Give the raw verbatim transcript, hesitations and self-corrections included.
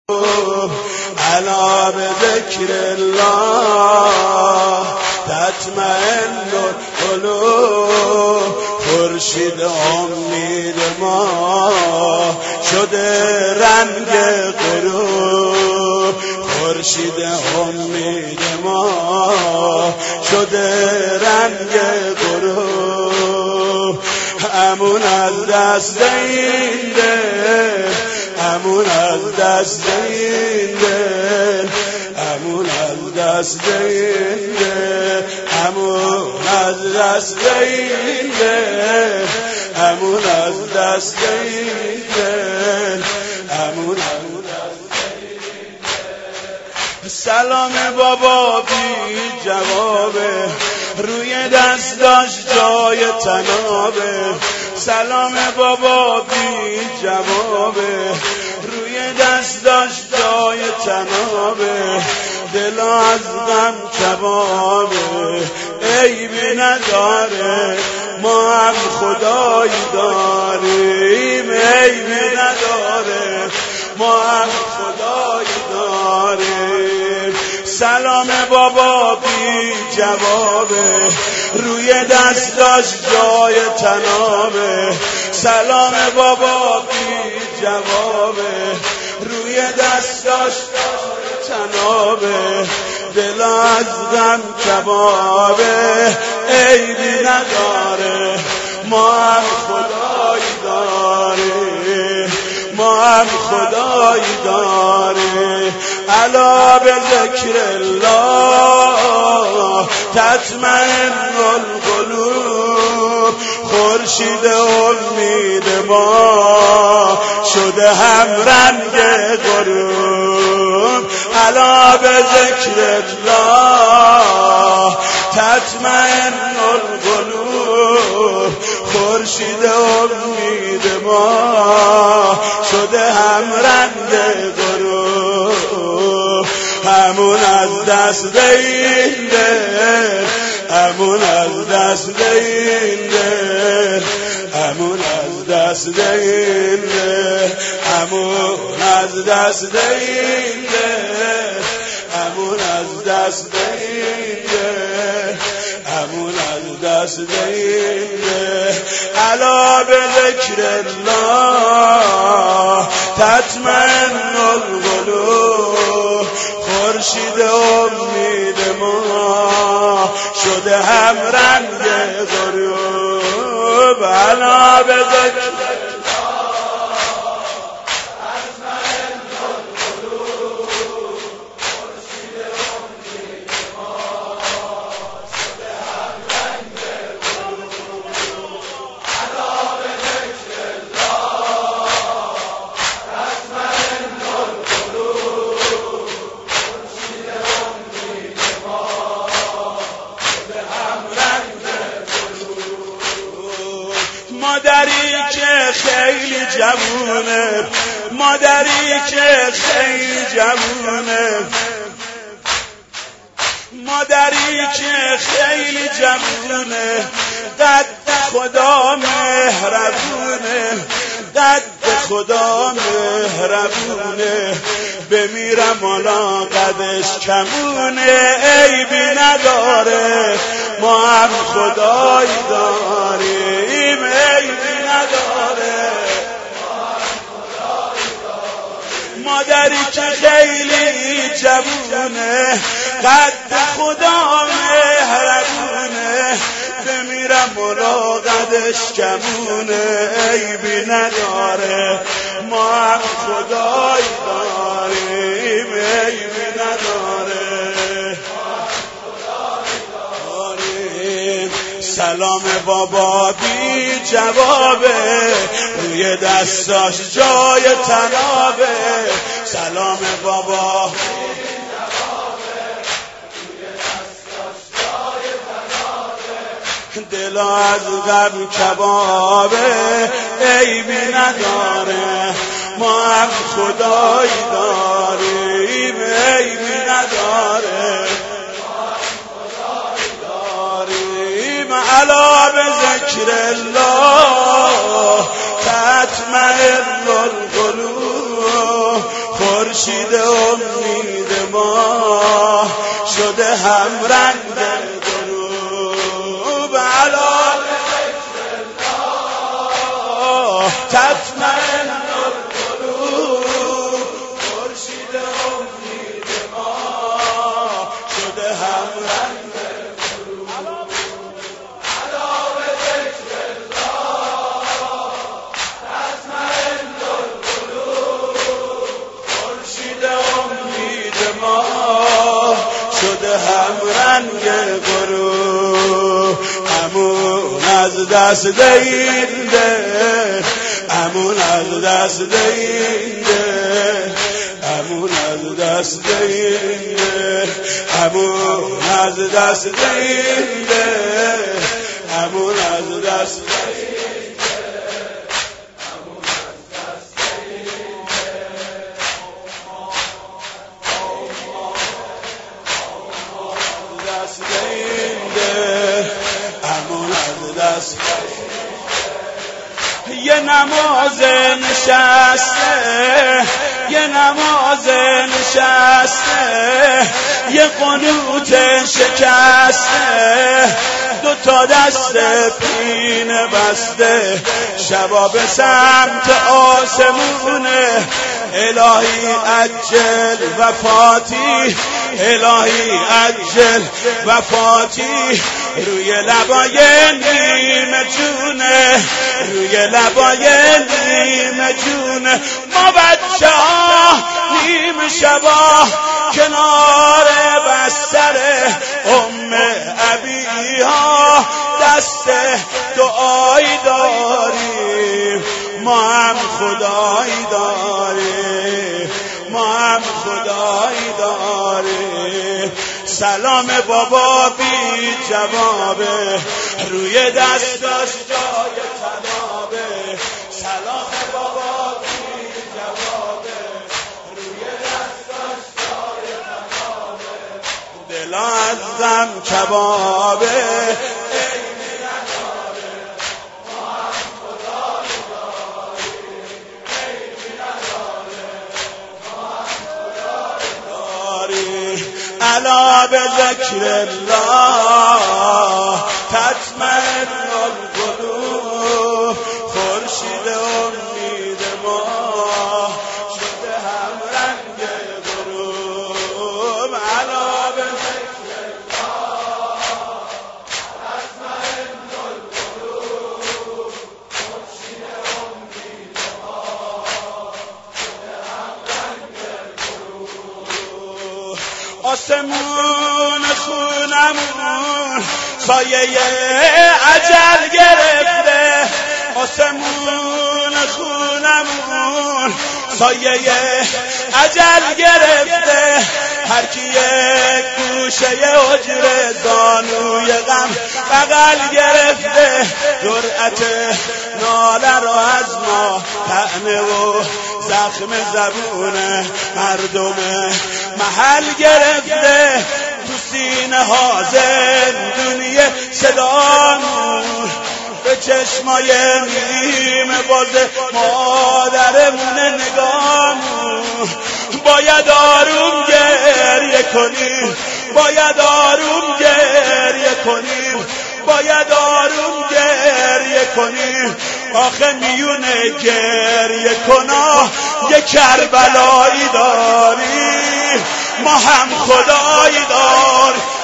الا بذکر الله تطمئن القلوب. خورشید امید ما شده رنگ غروب. خورشید امید ما شده رنگ غروب. امون از دست این دل، امون از دست این دل، امون از دست این دل، امون از دست این دل، امون از دست این دل، امون از دست این دل. سلام بابا بی جوابه، روی دست داشت جای تنابه. سلام بابا بی جوابه، روی دست داشت جای تنابه. دل از غم کبابه، عیبی نداره ما هم خدایی داریم. عیبی نداره ما هم خدایی داریم. سلام بابا بی جوابه، روی دست داشت جای تنابه. سلام بابا بی جوابه، روی دست داشت جای تنابه. دل از غم کبابه، عیبی نداره ما هم خدایی داریم. ما هم خدایی داریم. الا به ذکر الله تطمئن القلوب. خورشید امید ما شده هم رنگ غروب. الا به ذکر الله تطمئن القلوب. خورشید امید ما شده هم رنگ غروب. همون از دست این دل، همون از دست این دل، همون از دست این دل، همون از دست این دل، همون از دست این دل، همون از دست این دل. الا به ذکر الله تطمئن القلوب. خورشید امید ما شده هم رنگ غروب. الا به ذکر مادری که خیلی جوونه، مادری که خیلی جوونه، مادری که خیلی جوونه. قد خدا مهربونه، قد خدا مهربونه. بمیرم الا قدش کمونه. عیبی نداره ما هم خدایی داریم. عیبی نداره مادری که خیلی جوونه. قد خدا مهربونه. بمیرم الا قدش کمونه. عیبی نداره ما هم خدایی داریم. عیبی نداره. سلام بابا بی جوابه، روی دستاش جای تنابه. سلام بابا بی جوابه، روی دستاش جای تنابه. دل از غم کبابه، عیبی نداره ما هم خدایی داریم. عیبی نداره الا به ذکر الله تطمئن القلوب. خورشید خورشید امید ما شده همرنگ غروب علی ذکر الله تطمئن القلوب خورشید امید ما شده همرنگ غروب علی ذکر الله تطمئن القلوب خورشید امید ما شده همرنگ غروب همون از دست دهنده همون از دست دهنده همون از دست دهنده همون از دست دهنده همون از دست یه نماز نشسته یه نماز نشسته یه قنوت شکسته دو تا دست پینه بسته شبا به سمت آسمونه الهی عجل وفاتی الهی عجل وفاتی روی لبای نیمه جونه روی لبای نیمه جونه ما بچه ها نیمه شبا کنار بستر ام ابی ها دست دعایی داریم ما هم خدایی داریم ما هم خدایی داریم سلام بابا بی جوابه روی دستاش جای تنابه سلام بابا بی جوابه روی دستاش جای تنابه دل ازم کبابه علا به ذکر الله تطمئن القلوب خورشید امید ما شده همرنگ غروب علا به ذکر الله تطمئن القلوب خورشید امید ما شده همرنگ غروب آسمون خونمون سایه اجل گرفته آسمون خونمون سایه اجل گرفته هر کی یک گوشه حجره زانوی غم بغل گرفته جرأت ناله را از ما طعنه و زخم زبون مردم محل گرفته تو سینه ها زندونی صدامون به چشمای نیمه باز مادرمون نگامون باید آروم گریه کنیم باید آروم گریه کنیم باید آروم گریه کنیم آخه میونه گریه کنا یه کربلایی داریم ما هم خدایی داریم